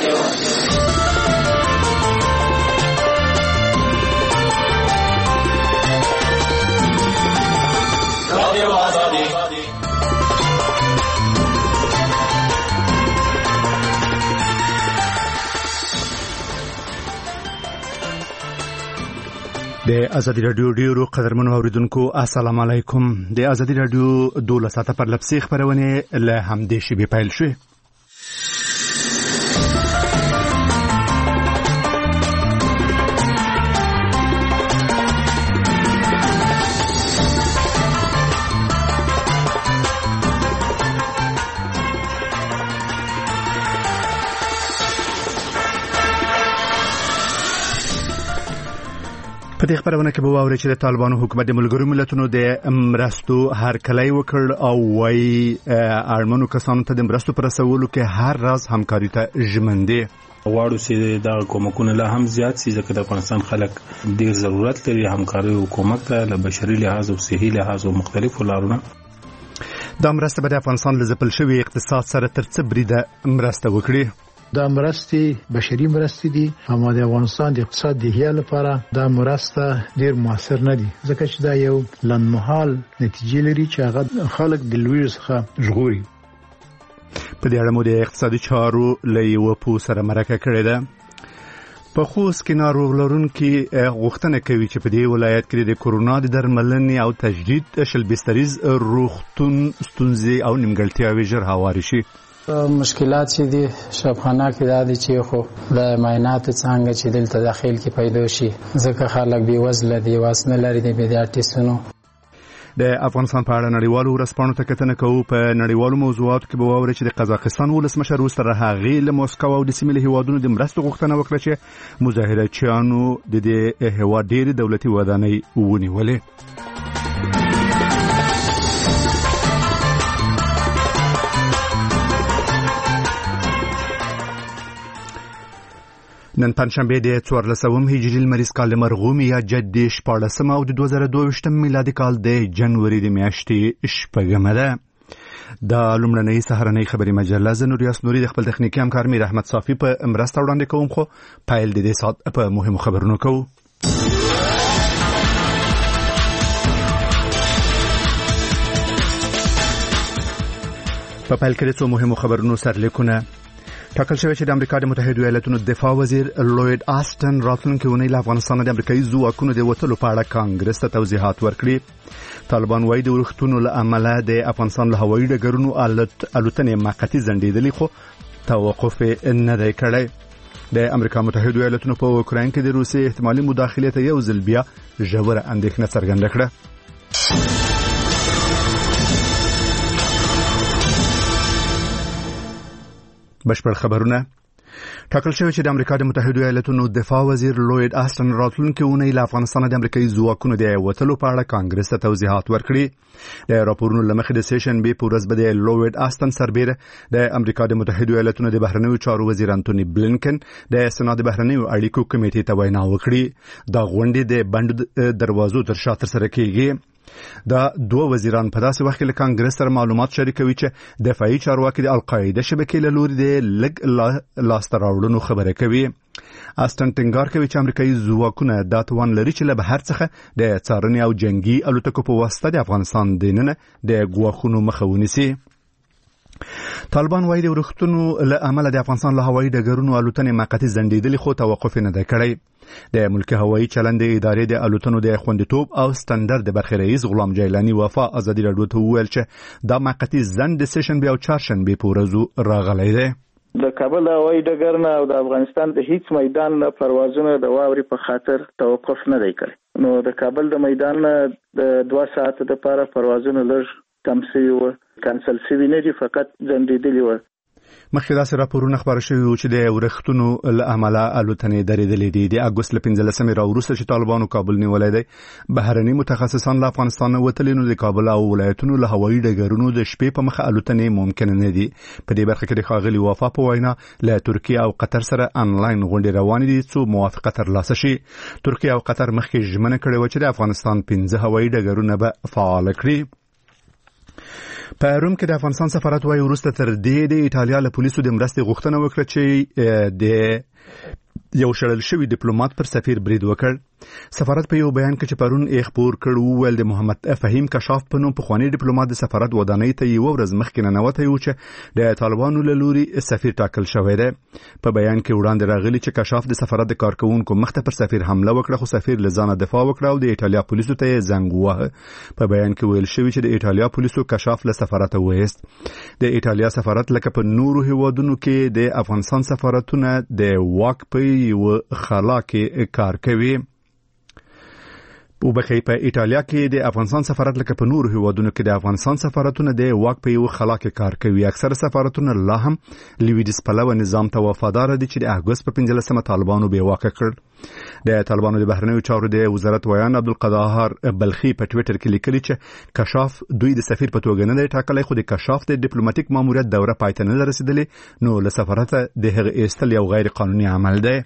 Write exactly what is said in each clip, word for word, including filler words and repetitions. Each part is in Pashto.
د ازادي رادیو ډیرو قدرمنو اوریدونکو السلام علیکم. د ازادي رادیو دوله ساعته پر لپسي خبرونه له همدې شی پیل شوه. په دې خبرونه کې به واورئ چې د طالبانو حکومت د ملګرو ملتونو د مرستو هرکلی وکړ او وايي اړمنو کسانو ته د مرستو پر رسولو کې هر راز همکاري ته ژمن دي. غواړو چې دا کومکونه لا هم زیات شي ځکه د افغانستان خلک ډیر ضرورت لري همکاري او کومک ته له بشري لحاظ او صحي لحاظ او مختلفو لارونو. دا مرسته به د افغانستان له ځپل شوي اقتصاد سره تر څه بریده مرسته وکړي. دا مرستې بشري مرستې دي اما د افغانستان د اقتصاد د احیا لپاره دا مرسته ډیر موثر نه دي ځکه چې دا یو لنډمهال نتیجې لري چې هغه خلک د لوی څخه ژغوري. په دې اړه مو د اقتصادي چارو له یو پو سره مرکه کړې ده. په خوست کې ناروغ لرونکي غوښتنه کوي چې په دې ولایت کې د کورونا د درملنې او تجدید شل بستریز روغتون ستونزې او نیمګړتیاوې ژر هواري شي. مشکلات چې دي شفاخانه کې دا دي چې خو د معایناتو څنګه چې دلته داخل کې پیدا شي ځکه خلک بې وزله دي واسنه لري د پیډیاټریسونو. د افغانستان په اړه نړیوالو ورځپاڼو ته کتنه کوو. په نړیوالو موضوعاتو کې به واورئ چې د قزاقستان ولسمشر وروسته هغې له موسکو او د سیمې له هیوادونو د مرستو غوښتنه وکړه چې مظاهرچیانو د دې هیواد ډېرې دولتي ودانۍ ونیولې. نن پنځشنبه د څوارلسم هجري لمریز کال مرغومي یا جدي شپاړسم او د دوه زره دوه ویشتم میلادي کال د جنوري د میاشتې شپږمه ده. د لومړنۍ سهارنۍ خبري مجله زه نوریاس نوري د خپل تخنیکي همکار میر احمد صافي په مرسته وړاندې کوم خو پایل د دې سات په مهمو خبرونو کوو. په پایل کې څو مهمو خبرونو سرلیکونه ټاکل شوی چې د امریکا د متحده ایالاتونو دفاع وزیر لوید آستن راتلونکي اونۍ له افغانستان د امریکایي ځواکونو د وتلو په اړه کانګرس ته توضیحات ورکړي. طالبان وايي د ورښتونو له امله د افغانستان له هوایي ډګرونو الوتنې موقتي ځنډېدلې خو توقف نه دی کړی. د امریکا متحده ایالاتونو په اوکراین کې د روسیې احتمالي مداخلې ته یو ځل بیا ژوره اندېښنه څرګنده کړه. بشپړ خبرونه ټاکل شوی چې د امریکا د متحده ایالاتونو دفاع وزیر لوید آستن راتلونکي اونۍ له افغانستان د امریکایي ځواکونو د وتلو په اړه کانګرس ته توضیحات ورکړي. د راپورونو له مخې د سیشن بي په ورځ به د لوید آستن سربیره د امریکا د متحده ایالاتونو د بهرنیو چارو وزیر انټونی بلینکن د سنا د بهرنیو اړیکو کمیټې ته وینا وکړي. دا غونډې د بند دروازو تر شا ترسره کیږي. دا دوه وزیران په داسې وخت کې له کانګرس سره معلومات شریکوي چې دفاعي چارواکي د القاعده شبکې له لوري د لګ لاسته راوړنو خبره کوي. آستن ټینګار کوي چې امریکایي ځواکونه دا توان لري چې له بهر څخه د څارنې او جنگي الوتکو په واسطه د افغانستان دننه د ګواښونو مخه ونیسي. طالبان وايي د ورښتونو له امله د افغانستان له هوایي ډګرونو الوتنې موقتي ځنډېدلې خو توقف نه دی کړی. د ملکی هوایي چلند ادارې د الوتنو د خوندیتوب او سټنډرد د برخې رئیس غلام جیلانی وفا ازادي رادیو ته وویل چې دا موقتي ځنډ د سیشن بیا او چهارشنبه په ورځو راغلی دی. د کابل هوایي ډګر نه او د افغانستان د هیڅ میدان نه پروازونه د واوري په خاطر توقف نه دی کړی. نو د کابل د میدان نه د دوه ساعت لپاره پروازونه لږ کم شوي وو، کانسل شوي نه دي، فقط ځنډېدلي وو. مخکې داسې راپورونه خبر شوي وو چې د ورښتونو له امله الوتنې درېدلې دي. د اګوست له پنځلسمې راوروسته چې طالبانو کابل نیولی دی، بهرني متخصصان له افغانستان نه وتلي، نو د کابل او ولایتونو له هوایي ډګرونو د شپې په مخه الوتنې ممکن نه دي. په دې برخه کې د ښاغلي وفا په وینا له ترکیه او قطر سره انلاین غونډې روانې دي څو موافقه ترلاسه شي. ترکیه او قطر مخکې ژمنه کړې وه چې د افغانستان پنځه هوایي ډګرونه به فعال کړي. په روم کې د افغانستان سفارت وايي وروسته تر دې د ایټالیا له پولیسو د مرستې غوښتنه وکړه چې د یو شړل شوی ډیپلوماټ پر سفیر برید وکړ. سفارت په یو بیان کې چې پرون یې خبر کړ ویل د محمد فهیم کشاف په نوم پخوانی ډیپلوماټ د سفارت ودانۍ ته یو ورځ مخکې ننوتی و چې د طالبانو له لوري سفیر ټاکل شوی دی. په بیان کې وړاندې راغلی چې کشاف د سفارت د کارکونکو مخته پر سفیر حمله وکړه، خو سفیر له ځانه دفاع وکړه او د ایټالیا پولیسو ته یې زنګ وواهه. په بیان کې ویل شوی چې د ایټالیا پولیسو کشاف له سفارت وایست. د ایټالیا سفارت لکه په نورو هیوادونو کې د افغانستان سفارتونه د واک په یو خلا کې کار کوي. او بخې په ایټالیا کې د افغانستان سفارت لکه په نورو هیوادونو کې د افغانستان سفارتونه د واک په یو خلا کې کار کوي. اکثره سفارتونه لا هم لویدیز پلوه نظام ته وفادار دي چې د اګوست په پنځلسمه طالبانو به واک کړ. د طالبانو د بهرنیو چارو د وزارت ویان عبدالقاهر بلخي په ټوئیټر کې لیکلي چې کشاف دوی د سفیر په توګه نه دی ټاکلی، خو د کشاف د ډیپلوماټیک ماموریت دوره پای ته نه رسیدلې، نو له سفارته د هغه ایستل یو غیر قانوني عمل دی.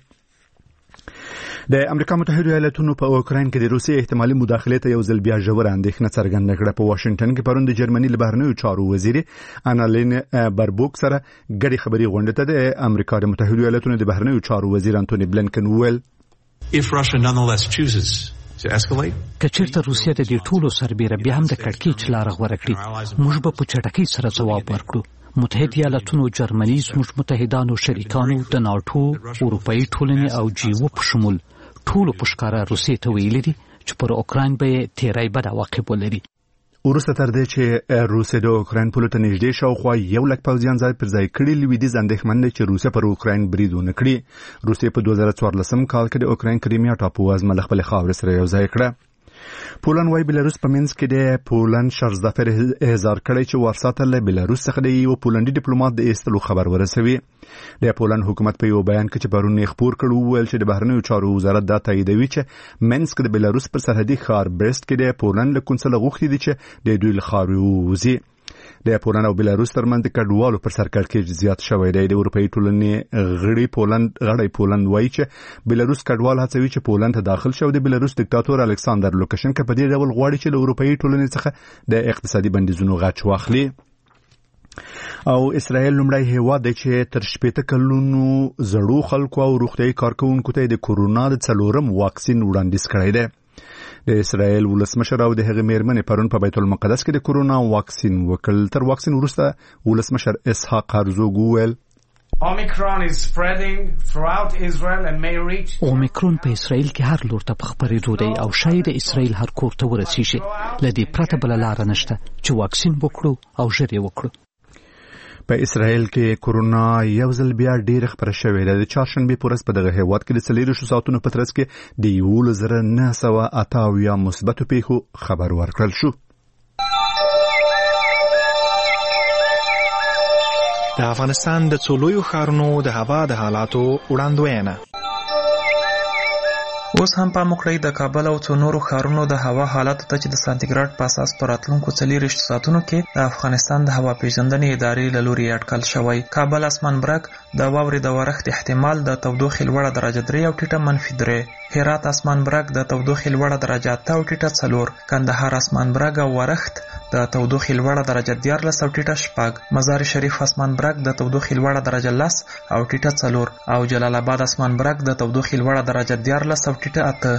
د امریکا متحده ایالاتونو په اوکراین کې د روسیې احتمالي مداخلې ته یو ځل بیا ژوره اندېښنه څرګنده کړه. په واشنگټن کې پرون د جرمني له بهرنیو چارو وزیر انالین بربوک سره ګډې خبري غونډه ته د امریکا د متحده ایالاتونو د بهرنیو چارو وزیر انټونی بلنکن وویل if Russia nonetheless chooses to escalate کچېرته روسیه د دې ټولو سربېره بیا هم د کړکېچ لاره غوره کړي، موږ به په چټکۍ سره ځواب ورکړو. متحده ایالاتونو، جرمني، زموږ متحدانو شریکانو، د ناټو، اروپایي ټولنې او جیو په شمول ټولو په ښکاره روسیې ته ویلي دي چې پر اوکراین به تیری بد عواقب ولري. وروسته تر دې چې روسیه د اوکراین پولو ته نږدې شاوخوا یو لک پوځیان ځای پر ځای کړي، لویدیځ اندېښمن دی چې روسیه پر اوکراین برید ونه کړي. روسیه په دوه زره څوارلسم کال کې د اوکراین کریمیا ټاپو وزمه له خپلې خاورې سره یو ځای کړه. پولند وايي بلاروس په منځ کې د پولند شرزدافر احضار کړی چې وارسا ته له بلاروس څخه د یو پولندي ډیپلوماټ د ایستلو خبر ورسوي. د پولند حکومت په یو بیان کې چې پرون یې خبر کړ وویل چې د بهرنیو چارو وزارت دا تاییدوي چې منسک د بلاروس پر سرحدي ښار برست کې د پولند له کونسل غوښتي دي چې د دوی له خاورې ووځي. د پولند او بلاروس ترمنځ د کډوالو پر سر کړکېچ زیات شوی دی. د اروپایي ټولنې غړي پولند غړي پولند وایي چې بلاروس کډوال هڅوي چې پولند ته داخل شي. د بلاروس دیکتاتور الکساندر لوکاشنکا په دې ډول غواړي چې له اروپایي ټولنې څخه د اقتصادي بندیزونو غچ واخلي. او اسرائیل لومړی هیواد دی چې تر شپېته کلونو زړو خلکو او روغتیايي کارکونکو ته د کورونا د څلورم واکسین وړاندیز کړی دی. د اسرائیل ولسمشر او د هغې میرمنې پرون په بیت المقدس کې د کورونا واکسین وکړ. تر واکسین وروسته ولسمشر اسحاق هرزوګ وویل Omicron is spreading throughout Israel and may reach اومیکرون په اسرائیل کې هر لور ته په خپرېدو دی او شاید د اسرائیل هر کور ته ورسیږي. له دې پرته بله لاره نشته چې واکسین وکړو او ژر یې وکړو. په اسرائیل کې کورونا یو ځل بیا ډېر خپره شوې ده. د چهارشنبې په ورځ په دغه هیواد کې د څلېرویشتو ساعتونو په ترڅ کې د یولس زره نهه سوه اته اویا مثبتو پیښو خبر ورکړل شو. د افغانستان د څو لویو ښارونو د هوا د حالاتو وړاندوینه. اوس هم پام وکړئ د کابل او څو نورو ښارونو د هوا حالاتو ته چې د سانتیګراډ په اساس په راتلونکو څلېرویشتو ساعتونو کې د افغانستان د هوا پیژندنې ادارې له لوري اټکل شوی. کابل اسمان برګ د واورې د ورښت احتمال د تودوخې لوړه درجه درې او ټیټه منفي درې. هرات اسمان برګ د تودوخې لوړه درجه اته او ټیټه څلور. کندهار اسمان برګ او ورښت د تودوخې لوړه درجه دیارلس او ټیټه شپږ. مزار شریف اسمان برګ د تودوخې لوړه درجه لس او ټیټه څلور او جلال آباد اسمان برګ د تودوخې لوړه درجه دیارلس او ټیټه اته.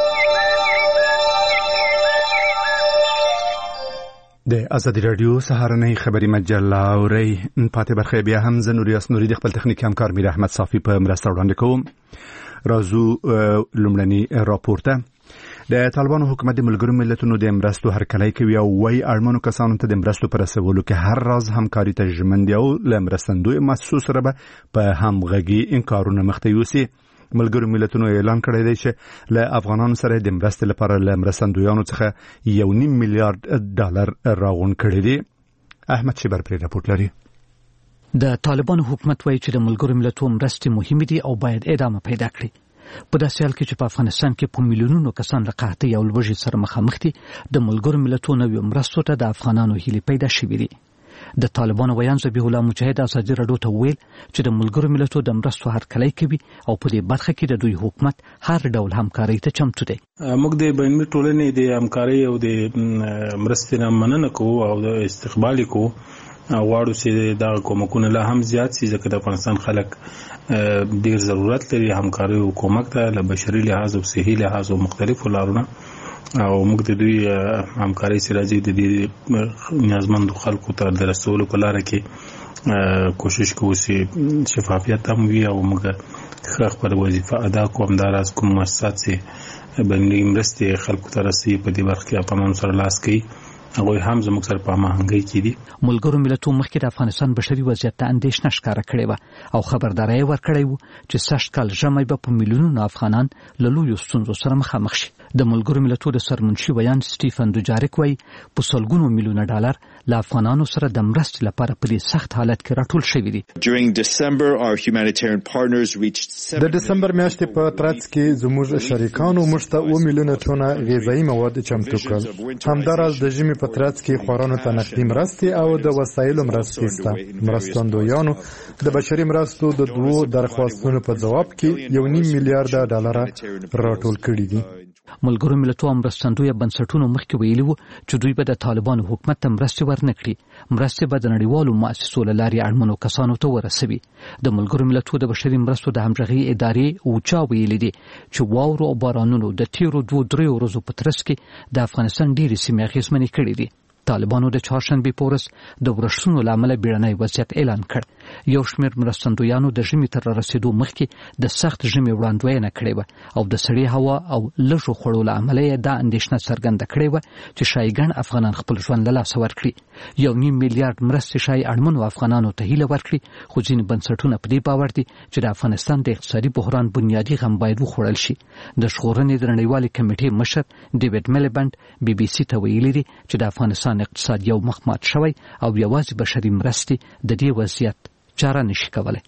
د ازادي رادیو سهارنۍ خبري مجله اورئ. پاتې برخه بیا هم زه نوریاس نوري د خپل تخنیکي همکار میر احمد صافي په مرسته وړاندې کوم. راځو لومړني راپورته. د طالبانو حکومت د ملګرو ملتونو د مرستو هرکلی کوي او وايي اړمنو کسانو ته د مرستو پر رسولو کې هر راز همکاري ته ژمن دي او له مرستندوی مؤسسو سره به په همغږي انکارونه مخته یوسي. ملګرو ملتونو اعلان کړی دی چې له افغانانو سره د مرستې لپاره له مرستندویانو څخه یو نیم میلیارډ ډالر راغون کړی دی. احمد شیبر پرې راپورټ لري. د طالبانو حکومت وایي چې د ملګرو ملتونو مرستې مهمې دي او باید ادامه پیدا کړي. په داسې حال کې چې په افغانستان کې په میلیونونو کسان له قحطۍ او لوږې سره مخامخ دي، د ملګرو ملتونو نویو مرستو ته د افغانانو هیلې پیدا شوې دي. د طالبانو ویان ذبیح الله مجاهد ازادي راډیو ته ویل چې د ملګرو ملتونو د مرستو هرکلی کوي او په دې برخه کې د دوی حکومت هر ډول همکاري ته چمتو دی. موږ د بین‌المللي ټولنې د همکاري او د مرستې نه مننه کوو او د استقبال کوو، غواړو چې دا کومکونه لا هم زیات شي ځکه د افغانستان خلک ډیر ضرورت لري همکاري او کومک ته له بشري لحاظ او صحي لحاظ او مختلفو لارونو، او موږ د دوی همکاري سره د دې نیازمندو خلکو ته د رسولو په لار کې کوشش کوو چې شفافیت هم وي او موږ خپل وظیفه ادا کوو. همداراز کوم مؤسسات چې بین‌المللي مرستې خلکو ته رسي په دې برخه کې په موږ سره لاس کوي، هغه هم زموږ سره په هماهنګۍ کې دي. ملګرو ملتونو مخکې د افغانستان بشري وضعیت ته اندېښنه ښکاره کړې وه او خبرداری ورکړی و چې سږ کال ژمی به په میلیونونو افغانان له لویو ستونزو سره مخامخ شي. د ملګرو ملتونو د سرمنشي ویان سټیفن دوجاریک وایي په سلګونو میلیونه ډالر له افغانانو سره د مرستې لپاره په دې سخت حالت کې راټول شوي دي. د دسمبر میاشتې په ترڅ کې زموږ شریکانو موږ ته اوه میلیونه ټونه غذایي مواد چمتو کړل. همداراز د ژمي په ترڅ کې خوارانو ته نقدي مرستې او د وسایلو مرستې شته. مرستندویانو د بشري مرستو د دوو درخواستونو په جواب کې یو نیم میلیارډ ډالر راټول کړي دي. ملګرو ملتونو مرستندویه بنسټونو مخکې ویلي وو چې دوی به د طالبانو حکومت ته مرستې ورنه کړي، مرستې به د نړیوالو مؤسسو له لارې اړمنو کسانو ته ورسوي. د ملګرو ملتونو د بشري مرستو د همغږۍ ادارې اوچا ویلي دي چې واورو او بارانونو د تیرو دوه درې ورځو په ترڅ کې د افغانستان ډېرې سیمې اغېزمنې کړې دي. طالبانو د چهارشنبې په ورځ د ورښتونو له امله بیړنی وضعیت اعلان کړ. یو شمېر مرستندویانو د ژمي تر رسېدو مخکې د سخت ژمي وړاندوینه کړې وه او د سړې هوا او لږو خوړو له امله یې دا اندېښنه څرګنده کړې وه چې ښایي ګڼ افغانان خپل ژوند له لاسه ورکړي. یو نیم میلیارډ مرستې ښایي اړمنو افغانانو ته هیله ورکړي، خو ځینې بنسټونه په دې باور دي چې د افغانستان د اقتصادي بحران بنیادي غم باید وخوړل شي. د ژغورنې د نړیوالې کمیټې مشر ډیوډ میلیبنډ بي بي سي ته ویلي دي چې د افغانستان اقتصاد یو مخ مات شوی او یوازې بشري مرستې د دې وضعیت چاره نشي کولای.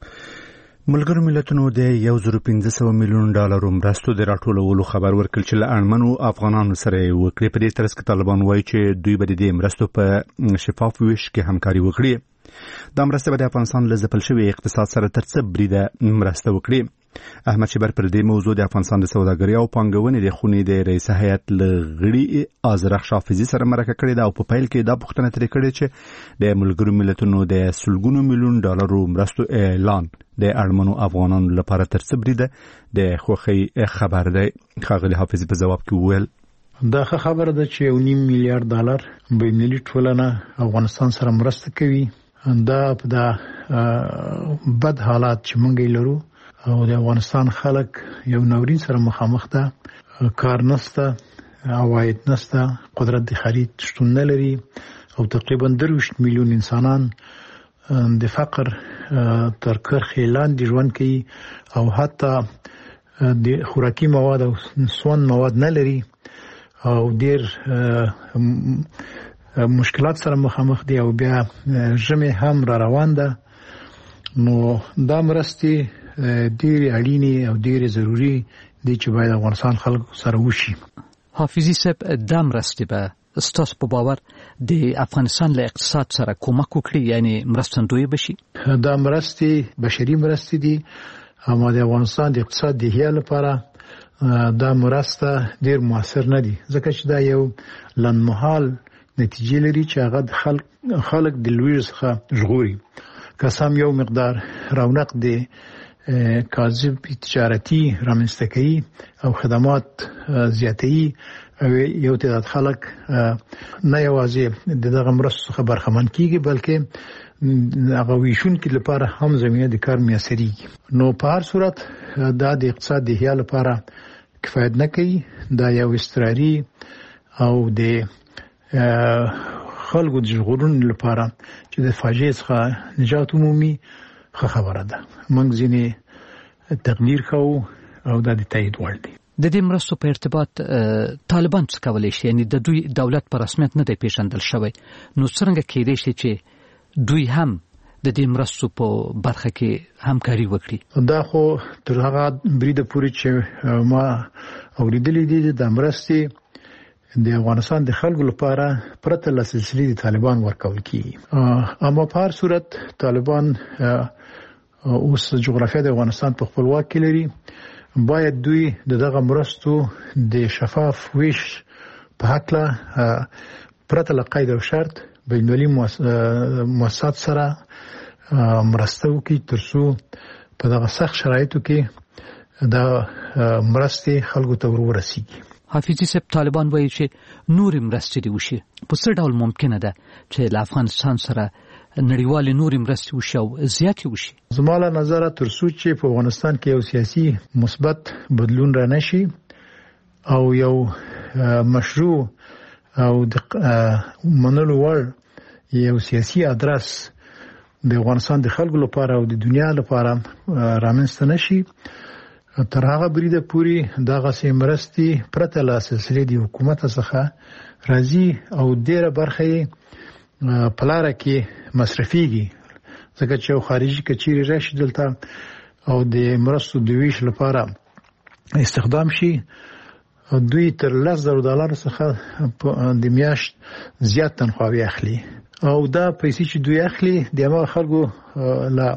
ملګرو ملتونو د یو زره پنځه سوه میلیون ډالرو مرستو د راټولولو خبر ورکړ چې له اړمنو افغانانو سره وکړي. په دې ترڅ کې طالبان وایي چې دوی به د دې مرستو په شفاف ویش کې همکاري وکړي. دا مرسته به د افغانستان له ځپل شوي اقتصاد سره تر څه بریده مرسته وکړي. احمد شبر پر دې موضوع د افغانستان د سوداګرۍ او پانګونې د خونې د رئیس هیئت له غړي آذرخ حافظي سره مرکه کړې ده او په پیل کې دا پوښتنه ترې کړې چې د ملګرو ملتونو د سلګونو میلیون ډالرو مرستو اعلان د اړمنو افغانانو لپاره تر څه بریده د خوښۍ خبر دی. ښاغلي حافظي په ځواب کې وویل دا خبره ده چې یو نیم میلیارډ ډالر بین‌المللي ټولنه افغانستان سره مرسته کوي. دا په دا بد حالات چې موږ لرو او د افغانستان خلک یو ناورین سره مخامخ ده، کار نشته، عواید نشته، قدرت د خرید شتون نه لري او تقریبا درویشت میلیون انسانان د فقر تر کرښې لاندې ژوند کوي او حتی د خوراکي مواد او سون مواد نه لري او ډیر مشکلات سره مخامخ دي او بیا ژمي هم را روان ده. نو دا مرستې ډېرې اړینې او ډېرې ضروري دي چې باید افغانستان خلکو سره وشي. حافظي صاحب دا مرستې به ستاسو په باور د افغانستان له اقتصاد سره کومک وکړي، یعنی مرستندوی بشي؟ دا مرستې بشري مرستې دي اما د افغانستان د اقتصاد د احیا لپاره دا مرسته ډېر موثر نه دي ځکه چې دا یو لنډمهال نتیجې لري چې هغه د خلک خلک د لویږي څخه ژغوري. که سم یو مقدار رونق دی کاذب تجارتي رامنځته کوي او خدمات زیاتوي او یو تعداد خلک نه یوازې دغه مرستو څخه برخمن کیږي بلکې هغه ویشونکو لپاره هم زمینه د کار میسرېږي. نو په هر صورت دا د اقتصاد د احیا لپاره کفایت نه کوي. دا یو استراري او د خلکو د ژغورنې لپاره چې د فاجعې څخه نجات عمومي ښه خبره ده. موږ ځینې تقدیر کوو او دا د تایید وړ دی. د دې مرستو په ارتباط طالبان څه کولی شي؟ یعنی د دوی دولت په رسمیت نه دی پیژندل شوی، نو څنګه کېدای شي چې دوی هم د دې مرستو په برخه کې همکاري وکړي؟ دا خو تر هغه بریده پورې چې ما اوریدلې دي د مرستې د افغانستان د خلکو لپاره پرته له سلسلې د طالبان ورکول کیږي. اما په هر صورت طالبان اوس جغرافیه د افغانستان په خپلواک کې لري، باید دوی دغه مرستو د شفاف ویش په حق له پرته له قید او شرط بین‌المللي مؤسسات سره مرسته وکړي ترڅو په دغه سخت شرایطو کې د مرستې خلکو ته ورسیږي. حافظي صاحب، طالبان وایي چې نورې مرستې دې وشي. په څه ډول ممکنه ده چې له افغانستان سره نړیوالې نورې مرستې وشي او زیاتې وشي؟ زما له نظره تر څو چې په افغانستان کې یو سیاسي مثبت بدلون را نشي او یو مشروع او د منلو وړ یو سیاسي ادرس د افغانستان د خلکو لپاره او د دنیا لپاره رامنځته نشي، تر هغه بریده پوری دغه سیمرستي پرته له سلسلې د حکومت څخه راځي او ډیره برخه پلاره کې مصرفيږي، ځکه چې یو خارجي کچيري راشي دلته او د مرستو د ویش لپاره استخدام شي، دوی تر لس زره ډالر څخه د میاشت زیات تنخواهي اخلي او دا پیسې چې دوی اخلي د هغه خلکو لا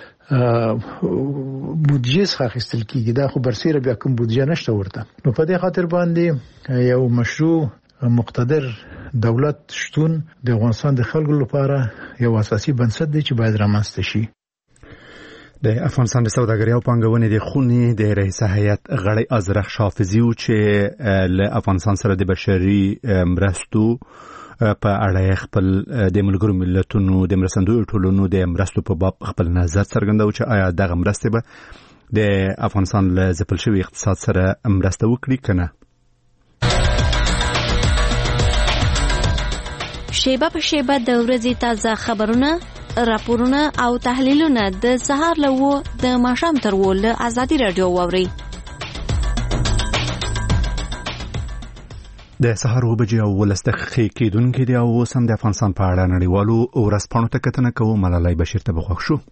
بودجه څخه اخیستل کیږي. دا خو برسیره بیا کوم بودجه نشته ورته. نو په دې خاطر باندې یو مشروع مقتدر دولت شتون د افغانستان د خلکو لپاره یو اساسي بنسټ دی چې باید رامنځته شي. د افغانستان د سوداګرۍ او پانګونې د خونې د رئیس هیئت غړی ازرخ شافزي و چې له افغانستان سره د بشري مرستو په اړه خپل د ملګرو ملتونو د مرستندویو ټولنو د مرستو په باب خپل نظر څرګنداوه چې آیا دغه مرستې به د افغانستان له ځپل شوي اقتصاد سره مرسته وکړي که نه. شیبه په شیبه د ورځې تازه خبرونه، راپورونه او تحلیلونه د سهار له و د ماښام تر و له ازادي راډیو واورئ. د سهار اوه بجې او ولس دقیقې کېدونکې دي او اوس هم د افغانستان په اړه نړیوالو ورځپاڼو ته کتنه کوو. ملالۍ بشیر ته به خوښ شو.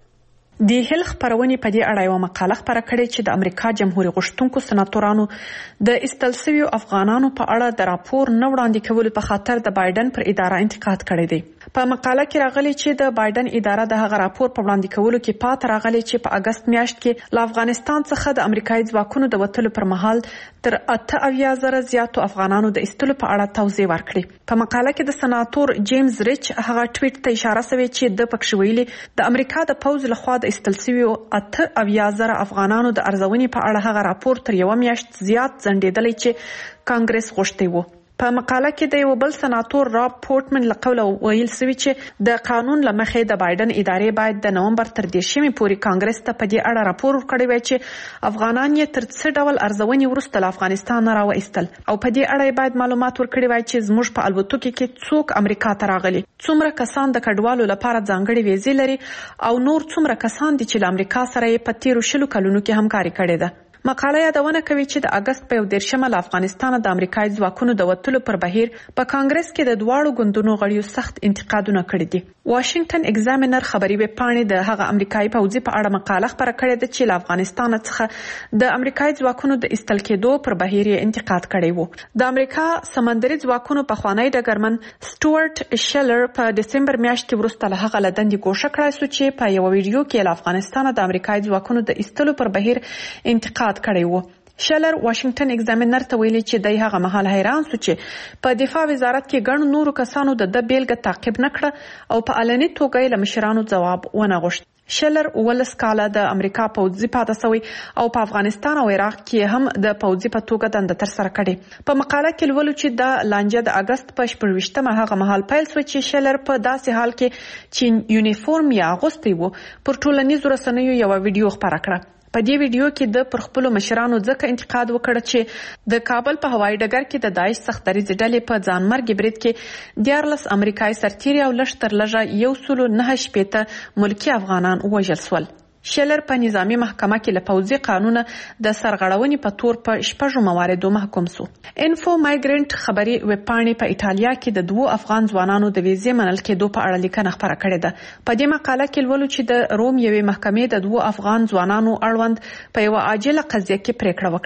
د هیل خبرونې په دې اړه یو مقاله خپره کړې چې د امریکا جمهوریت غوښتونکو سناتورانو د ایستل شویو افغانانو په اړه د راپور نه وړاندې کولو په خاطر د بایدن پر اداره انتقاد کړی دی. په مقاله کې راغلي چې د بایدن اداره د هغه راپور په وړاندې کولو کې پات راغلي چې په اگست میاشت کې له افغانستان څخه د امریکایي ځواکونو د وتلو پر مهال تر اته اویا زره زیاتو افغانانو د ایستلو په اړه توضیح ورکړي. په مقاله کې د سناتور جیمز ریچ هغه ټویټ ته اشاره شوې چې د پکښ ویلي د امریکا د پوز لخوا د ایستل شویو اته اویا زره افغانانو د ارزونې په اړه هغه راپور تر یو میاشت زیات ځنډېدلی چې کانګرس غوښتی و. په مقاله کې د یو بل سناتور راب پورټمن له قوله ویل شوی چې د قانون له مخې د بایدن ادارې باید د نومبر تر دیرشمې پورې کانګرس ته په دې اړه راپور ورکړی وای چې افغانان یې تر څه ډول ارزونې وروسته له افغانستان راوایستل او په دې اړه باید معلومات ورکړي وای چې زموږ په الوتکو کې څوک امریکا ته راغلي، څومره کسان د کډوالو لپاره ځانګړي ویزې لري او نور څومره کسان دي چې له امریکا سره یې په تیرو شلو کلونو کې همکاري کړې ده. مقاله یادونه کوي چې د اگست په یو دیرشمه له افغانستان د امریکایي ځواکونو د وتلو پر بهیر په کانګرس کې د دواړو ګوندونو غړیو سخت انتقادونه کړي دي. واشنگټن ایگزامینر خبري ویب پاڼې د هغه امریکایي پوځي په اړه مقاله خبره کړې ده چې له افغانستان څخه د امریکایي ځواکونو د ایستل کېدو پر بهیر یې انتقاد کړی وو. د امریکا سمندري ځواکونو پخوانی ډګرمن سټوارټ شلر په دسمبر میاشت کې وروسته له هغه له دندې ګوښه کړی سو چې په یو ویډیو کې له افغانستان د امریکایي ځواکونو د ایستلو پر بهیر انتقاد کړی وو. شلر واشنگټن ایگزامینر ته ویلي چې دای هغه مهال حیران سو چې په دفاع وزارت کې ګڼ نورو کسانو د د بیلګه تعقیب نکړه او په علني توګه له مشرانو ځواب ونه غوښت. شلر ولس کاله د امریکا پوځي پاتې شوی او په افغانستان او عراق کې هم د پوځي په توګه دنده تر سره کړې. په مقاله کې لولو چې د لانجه د اگست په شپږویشتمه هغه مهال پیل شو چې شلر په داسې حال کې چې یونیفورم یې اغوستی وو پر ټولنیزو رسنیو یو ویډیو خپره کړه. په دې ویډیو کې د پر خپل مشرانو ځکه انتقاد وکړ چې د کابل په هوایي ډګر کې د داعش سختدریځ ډلې په ځانمرګي برید کې دیارلس امریکایي سرتیري او لږ تر لږه یو سلو نهه شپېته ملکي افغانان ووژل شول. شلر په نظامی محکمه کې له پوځي قانون د سرغړونې په تور په شپږو مواردو محکوم شو. انفو مایګرنټ خبري ویب پاڼې په ایټالیا کې د دوو افغان ځوانانو د ویزې منل کېدو په اړه لیکنه خپره کړې ده. په دې مقاله کې لولو چې د روم یوې محکمې د دوو افغان ځوانانو اړوند په یو عاجله قضیه کې پریکړه وکړه.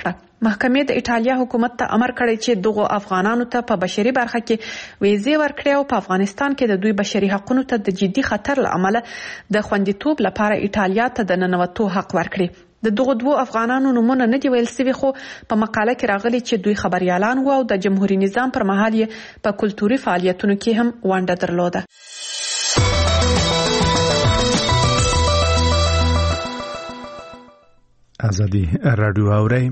محکمې د ایټالیا حکومت ته امر کړی چې دغو افغانانو ته په بشري برخه کې ویزې ورکړي او په افغانستان کې د دوی بشري حقوقو ته د جدي خطر له امله د خوندیتوب لپاره ایټالیا ته د ننوتو حق ورکړي. د دغو دوو افغانانو نومونه نه دی ویل سوي، خو په مقاله کې راغلي چې دوی خبريالان وو او د جمهوریت نظام پر مهال یې په کلتوري فعالیتونو کې هم ونډه درلوده. ازادي رادیو اوري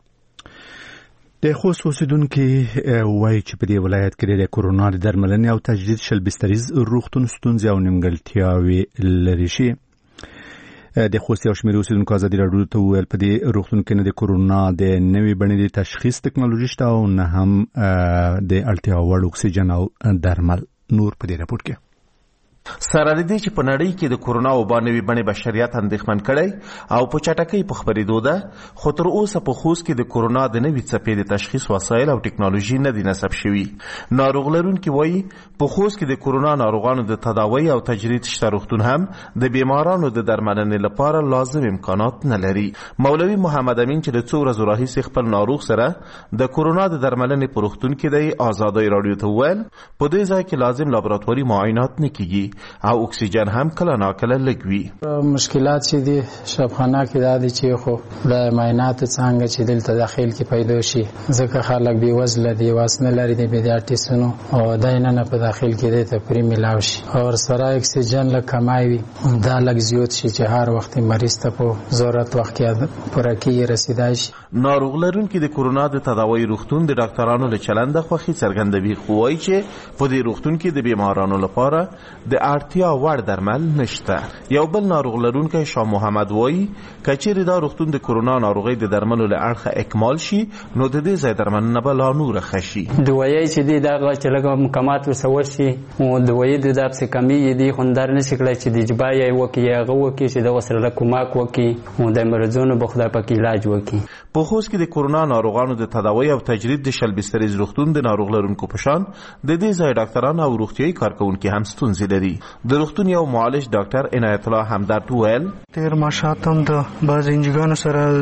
د خوست اوسیدونکو وایي چې په دې ولایت کې د کورونا درملنې او تجدید شل بستریز روغتون ستونزې او نیمګړتیاوې لري شي. د خوست یو شمېر اوسیدونکو ازادي رادیو ته وویل په دې روغتون کې نه د کورونا د نوې بڼې د تشخیص ټکنالوژي شته او نه هم د اړتیا وړ اکسیجن او درمل. نور په دې راپور کې سره دې چې په نړۍ کې د کورونا وبا نوې بڼې بشریت اندېښمن کړی او په چټکۍ په خبرېدو ده، خو تر اوسه په خوست کې د کورونا د نوې څپې د تشخیص وسایل او ټکنالوژي نه دي نصب شوي. ناروغ لرونکي وایي په خوست کې د کورونا ناروغانو د تداوی او تجرید شته روغتون هم د بیمارانو د درملنې لپاره لازم امکانات نه لري. مولوي محمد امین چې د څو ورځو راهیسې خپل ناروغ سره د کورونا د درملنې په روغتون کې دی، ازادي رادیو ته وویل په دې ځای کې لازم لابراتواري معاینات نه کیږي او اکسیجن هم کله ناکله لګوي. مشکلات چې دي شفاخانه کې دا دي چې خو د معایناتو څنګه چې دلته داخل کې پیدا شي، ځکه خلک بې وزله دي، واس نه لري د پیډیاټریسونو او دا نه په داخل کې دی ته پرې ملاو شي او سره اکسیجن لږ کمای وي، دا لږ زیات شي چې هر وخت مریض ته په ضرورت وخت کې پوره کې رسیدای شي. ناروغ لرونکي د کورونا د تداوی روغتون د ډاکټرانو له چلند خوښي څرګندوي، خو وایي چې په دې روغتون کې د بیمارانو لپاره د اړتیا وړ درمل نشته. یو بل ناروغ لرونکی شاه محمد وایي کچېرې دا روغتون د کورونا ناروغۍ د درملو له اړخه اکمال شي نو د دې ځای درملنه به لا نوره ښه شي. دوایي چې دی دغه چې لږ مکمات ورسه وشي او دوایي د داسې کمې دي خوندار نه شي کړی چې د اجبا یې وکړي هغه وکړي چې د ورسره کومک وکړي او د مریضانو به خدای پاک علاج وکړي. په خوست کې د کورونا ناروغانو د تداوی او تجرید د شل بستریز روغتون د ناروغ لرونکو په شان د دې ځای ډاکټران او روغتیایي کارکونکي هم ستونزې لري. د روغتون یو معالج ډاکټر عنایت الله همدرد وویل تیر ماشات هم د بعض انجګانو سره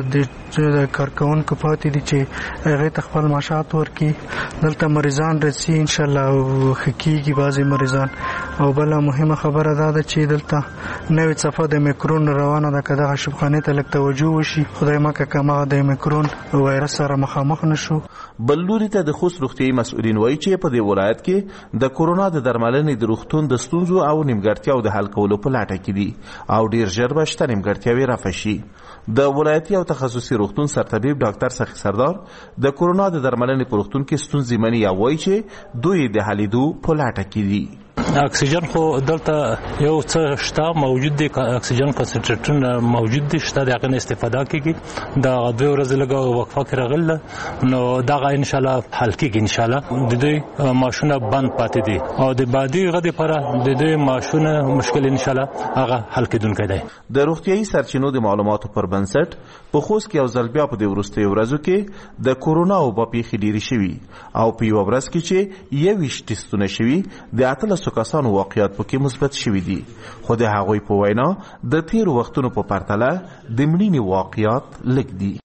د کارکونکو پاتې دي چې هغه ته خپل ماشات ورکي، دلته مریضان رسي ان شاء الله او حقيقي بعض مریضان. او بل مهمه خبره ده چې دلته نوې صفه د میکرون روانه ده، کله شفخانه ته لک توجه وشي خدای مکه کما د میکرون وایرس سره مخامخ نشو. بل لوري ته د خوست روغتیایي مسؤلین وایي چې په دې ولایت کې د کورونا د درملنې د روغتون د ستونزو او نیمګړتیاو د حل کولو په لټه کې دي او ډیر ژر به شته نیمګړتیاوې رفع شي. د ولایتي او تخصصي روغتون سرطبیب ډاکټر سخي سردار د کورونا د درملنې په روغتون کې ستونزې مني او وایي چې دوی د حلیدو په لټه کې دي. اکسیجن خو دلته یو څه شته موجود دي، اکسیجن کنسنټریټرونه موجود دي، شته د هغه استفاده کیږي. دا دوه ورځې لګو وقفه کې راغله نو دا ان شاء الله حل کیږي. ان شاء الله د دې ماشونه بند پاتې دي او د بعدي غدي لپاره د دې ماشونه مشکل ان شاء الله هغه حل کیدونکي دی. د روغتیایي سرچینو د معلوماتو پر بنسټ په خوست کې یو ځل بیا په دې وروستیو ورځو کې د کورونا وبا پیښې ډېرې شوي او په یوه ورځ کې چې یوویشت ټسټونه شوي د اتلسو کسانو واقعیات پکې مثبت شوي دي، خو د هغوی په وینا د تیرو وختونو په پرتله د مړینې واقعیات لږ دي.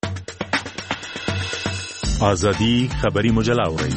ازادي خبري مجله اورئ.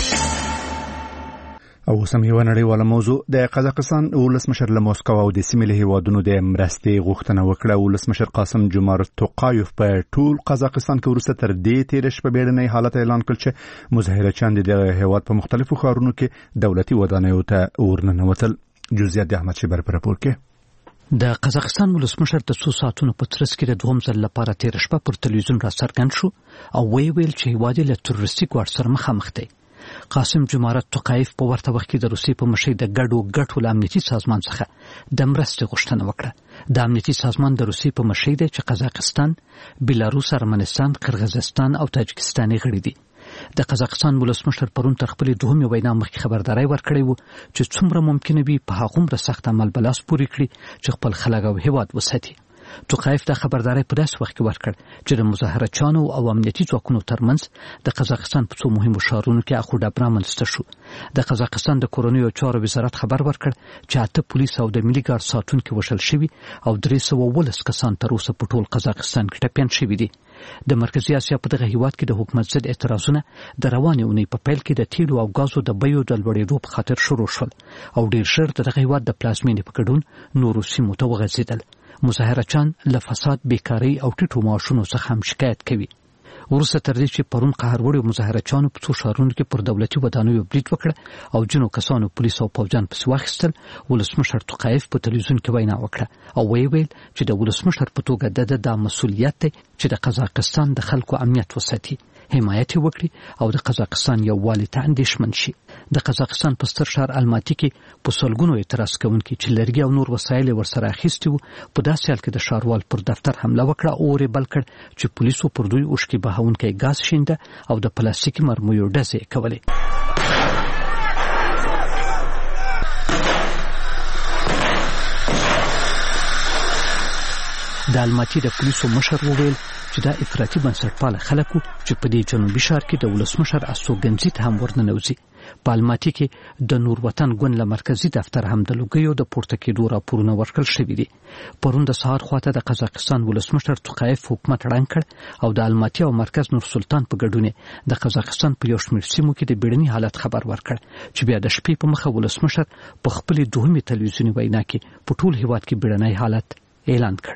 او سم یو نړیواله موضوع د قزاقستان ولسمشر له موسکو او د سیمې له هیوادونو د مرستې غوښتنه وکړه. ولسمشر قاسم جمارت توقایف په ټول قزاقستان کې وروسته تر دې تیر شپه بیړنی حالت اعلان کړ چې مظاهره چاند د هیواد په مختلفو ښارونو کې دولتي ودانیو ته ورننوتل. جزئیات د احمد شیبر پر راپور کې د قزاقستان ولسمشر د څو ساعتونو په ترڅ کې د دوهم ځل لپاره تیر شپه پر تلویزیون را څرګند شو او وی ویل چې هیواد له تروریستي ګواښ سره مخامخ دی. قاسم جمارت توقایف په ورته وخت کې د روسیې په مشرۍ د ګډو ګټو امنیتي سازمان څخه د مرستې غوښتنه وکړه. د امنیتي سازمان د روسیې په مشرۍ دی چې قزاقستان، بلاروس، ارمنستان، قرغیزستان او تاجکستان غړي دي. د قزاقستان ولسمشر پرون تر خپلې دوهمې وینا مخکې خبرداری ورکړی و چې څومره ممکنه وي په هغومره سخت عمل به لاس پورې کړي چې خپل خلک او هیواد وساتي. توقایف د خبرداري په داس وخت کې ورکړ چې د مظاهرچیانو او امنیتي ځواکونو ترمنځ د قزاقستان په څو مهمو ښارونو کې اخو ډبره منځته شو. د قزاقستان د کورنیو چارو وزارت خبر ورکړ چې اته پولیس او د ملي ګارد ساتونکي وژل شوي او درې سوه ولس کسان تر اوسه په ټول قزاقستان کې ټپیان شوي دي. د مرکزي اسیا په دغه هیواد کې د حکومت ضد اعتراضونه د روانې اونۍ په پیل کې د تیلو او غازو د بیو د لوړېدو په خاطر شروع شول او ډیر ژر د دغه هیواد د پلازمینې په ګډون نورو سیمو ته وغځېدل. مظاهرچیان له فساد، بیکارۍ او ټیټو معاشونو څخه هم شکایت کوي. وروسته تر دې چې پرون قهر وړي مظاهرچیانو په څو ښارونو کې پر دولتي ودانیو برید وکړ او ځینو کسانو پولیس او پوځیان پسې واخیستل، ولسمشر توقایف په تلویزیون کې وینا وکړه او ویې ویل چې د ولسمشر په توګه د ده دا مسؤلیت دی چې د قزاقستان د خلکو امنیت وساتي، حمایت وکړي او د قزاقستان یووالي ته اندېښمن شي. د قزاقستان په ستر ښار الماتي کې په سلګونو اعتراض کوونکي چې لرګي او نور وسایل ورسره اخیستي وو په داسې حال کې د ښاروال پر دفتر حمله وکړه او اور یې بل کړ چې پولیسو پر دوی اوښکې بهونکی ګاز شینده او د پلاستیکي مرمیو ډزې کولې. د الماتي د پولیسو مشر وویل چې دا افراطي بنسټپاله خلک وو چې په دې جنوبي ښار کې د ولسمشر استوګنځي ته هم ورننوځي. په الماتي کې د نور وطن ګوند له مرکزي دفتر هم د لوګیو د پورته کېدو راپورونه ورکړل شوي دي. پرون د سهار خواته د قزاقستان ولسمشر توقایف حکومت ړنګ کړ او د الماتي او مرکز نور سلطان په ګډون د قزاقستان په یو شمېر سیمو کې د بیړني حالت خبر ورکړ چې بیا د شپې په مخه ولسمشر په خپلې دوهمې تلویزیوني وینا کې په ټول هیواد کې بیړنی حالت اعلان کړ.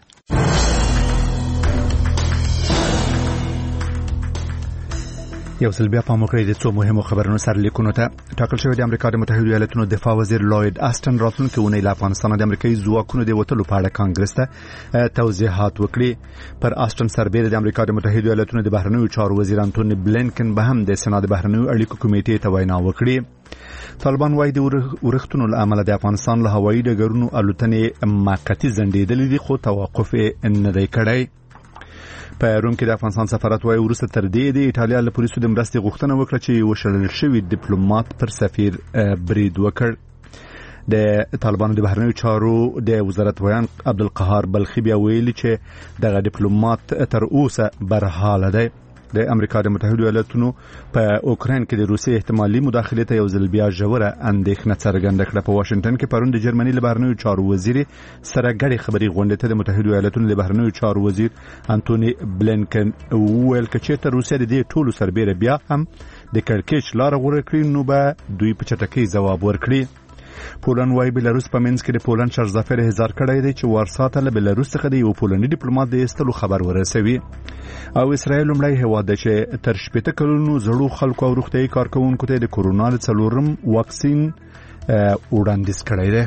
یو ځل بیا پام وکړئ د څو مهمو خبرونو سرلیکونو ته. ټاکل شوی د امریکا د متحده ایالاتونو دفاع وزیر لوید آستن راتلونکي اونۍ له افغانستان د امریکایي ځواکونو د وتلو په اړه کانګرس ته توضیحات وکړي. پر آستن سربېره د امریکا د متحده ایالاتونو د بهرنیو چارو وزیر انټوني بلینکن به هم د سنا د بهرنیو اړیکو کمیټې ته وینا وکړي. طالبان وايي د ورښتونو له امله د افغانستان له هوایي ډګرونو الوتنې موقتي ځنډېدلې دي خو توقف نه دی کړی. په روم کې د افغانستان سفارت وايي وروسته تر دې د ایټالیا له پولیسو د مرستې غوښتنه وکړه چې وشړل شوی ډیپلوماټ پر سفیر برید وکړ. د طالبانو د بهرنیو چارو د وزارت ویان عبدالقهار بلخي بیا ویلي چې دغه ډیپلوماټ تر اوسه برحاله دی. د امریکا د متحده ایالاتونو په اوکراین کې د روسیې احتمالي مداخلې ته یو ځل بیا ژوره اندېښنه څرګنده کړه. په واشنگټن کې پرون د جرمني له بهرنیو چارو وزیر سره ګډې خبري غونډې ته د متحده ایالاتونو د بهرنیو چارو وزیر انټوني بلینکن وویل چې چېرته روسیه د دې ټولو سربېره بیا هم د کړکېچ لاره غوره کړي نو به دوی په چټکۍ ځواب ورکړي. پولند وايي بلاروس په منځ کې د پولند شرزافر هزار کړی دی چې وارسا ته له بلاروس څخه د یو پولندي ډیپلوماټ د ایستلو خبر ورسوي. او اسرائیل لومړی هیواد دی چې تر شپېته کلونو زړو خلکو او روغتیايي کارکوونکو ته د کورونا د څلورم واکسین وړاندیز کړی دی.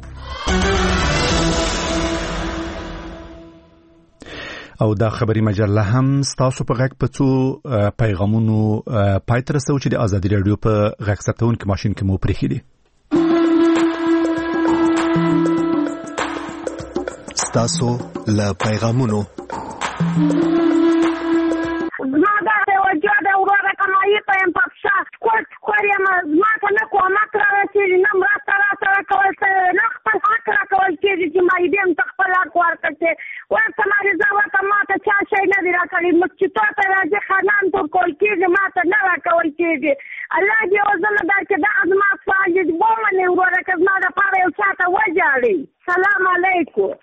او دا خبري مجله هم ستاسو په غږ په څو پیغامونو پای ته رسوي چې د ازادي رادیو په غږ ثبتونکي ماشین کې مو پرېښي دي. ستاسو له پیغامونو زما دا توجه د وروره کمایي په یم په پښه کوټ خور یم زما ته نه کومک را رسېږي نه مرسته راته راکول نه خپل حق راکول کېږي چې معیدې م ته خپل حق ورکړ چې ورته مریضه ورته ما ته چا شی نه دي راکړي مسجدو ته راځي خانان ته ورکول کېږي ما ته نه راکول کېږي. الله دې وزنه درکړي دغه زما سوال دې ومنې وروره که زما دپاره یو چا ته وژاړي. سلام علیکم.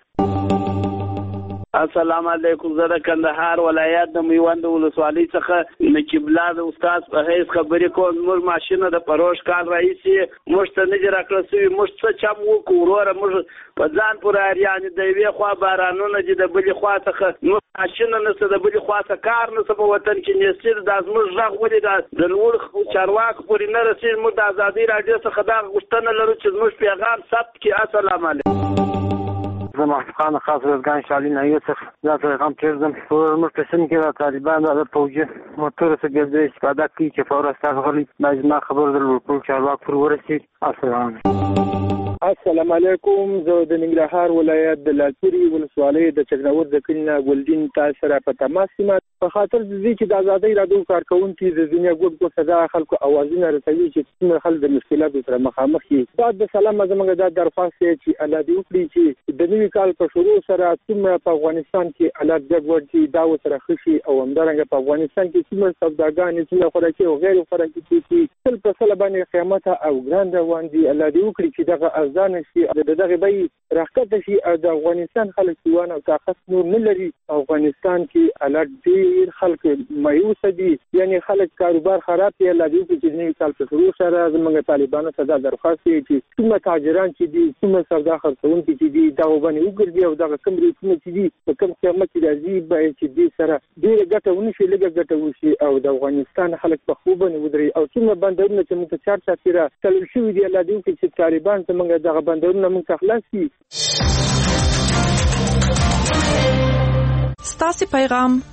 السلام علیکم. زه د کندهار ولایت د میوند ولسوالۍ څخه نقیب الله د استاد په حیث خبرې کوم. موږ ماشینه د پروش کال راهیسې موږ ته نه دي راکړل سوي. موږ څه چم وکړو وروره موږ په ځان پورې اریان د یوې خوا بارانونه دي د بلې خوا څخه موږ ماشینه نشته د بلې خوا څخه کار نشته په وطن کې نسیر دا زموږ غږ ولې د لوړ چارواکو پورې نه رسېږي. موږ د ازادۍ راډیو څخه دا غوښتنه لرو چې زموږ پیغام ثبت کړي. السلام علیکم. زه محمد خان خاص رزګان شالي نه یوسف دا پیغام پرېږدم. موږ په سیمه کې د طالبان د پوځي موټرو څخه ګرځي استفاده کوي چې فورا ستاسو غلي دا زما خبر د لوړ چارواکو پر ورسېږي. السلام علیکم. السلام علیکم. زه د ننګرهار ولایت د لالپوري ولسوالۍ د چکناور د کلینه ګلدین تاسو سره په تماس یم په خاطر د دې چې د آزادۍ راډیو کارکونکو د دنیا ګډ کو صدا خلکو اوازونه رسوي چې څومره خلک د مشکلاتو سره مخامخ دي. دا د سلام زموږ د درخواست چې الله دې وکړي چې د نوي کال په شروع سره څومره په افغانستان کې حالات ګډوډ دي دا وسره خشي او همدارنګه په افغانستان کې څومره سوداګانې څومره خوراکي او غیر خوراکي توکي تل په سل باندې قیامت او ګران روان دي. الله دې وکړي چې دغه ارزان شي د دغه به راکته شي او د افغانستان خلک سیوان او طاقت نور نه لري. افغانستان کې حالات ډیر خلک مایوس دي یعنی خلک کاروبار خراب دي. الله دې وکړي چې نوي کال په شروع سره زموږ طالبانو ته دا درخواست دی چې څومره تاجران چې دي څومره سودا خرڅونکي چې دي دا وبني وګرځي او دغه کوم ریټونه چې دي په کوم قیمت کې راځي باید چې دې سره ډیره ګټه ونشي لږه ګټه وشي او د افغانستان خلک په خوب باندې ودري او څومره بندرونه چې موږ چار چاپیره تلل شوي دي. الله دې وکړي چې طالبان څنګه دغه بندرونه موږ ته خلاص کړي. ستاسو پیغام